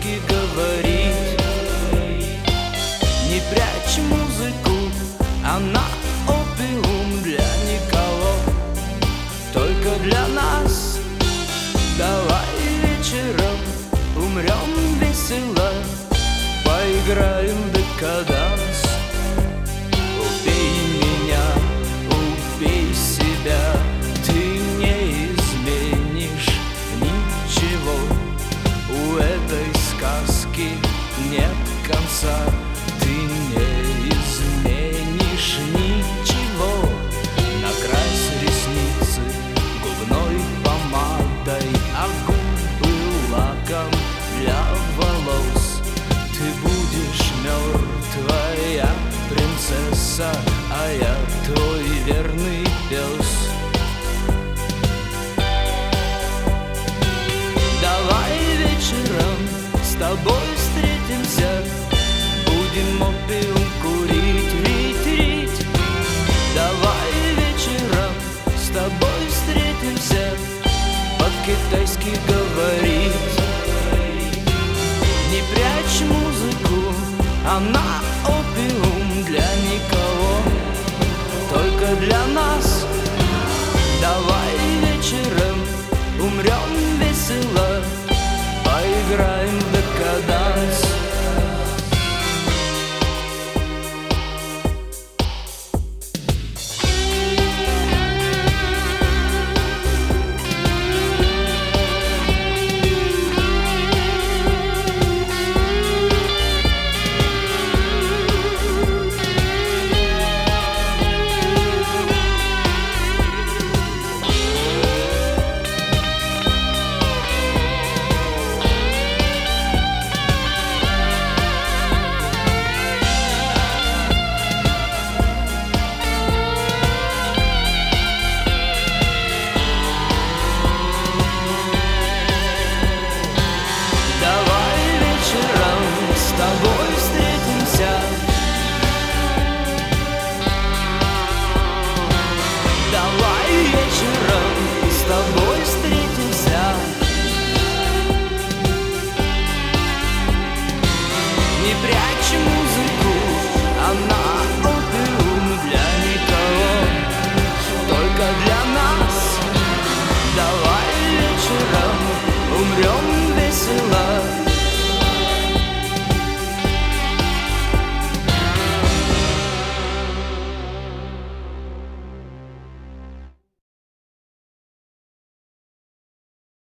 по-китайски говорить. Не прячь музыку, она опиум для никого, только для нас. Давай вечером умрем весело, поиграем в декаданс. Убей меня, убей себя, ты не изменишь ничего. У этой сказки нет конца, ты не изменишь ничего. Накрась ресницы губной помадой, а губы лаком для волос. Ты будешь мертвая принцесса, а я твой верный пес. Давай вечером с тобой встретимся, будем опиум курить, рить. Давай вечером с тобой встретимся, по-китайски говорить. Не прячь музыку, она опиум для никого, только для нас. Давай вечером умрем весело,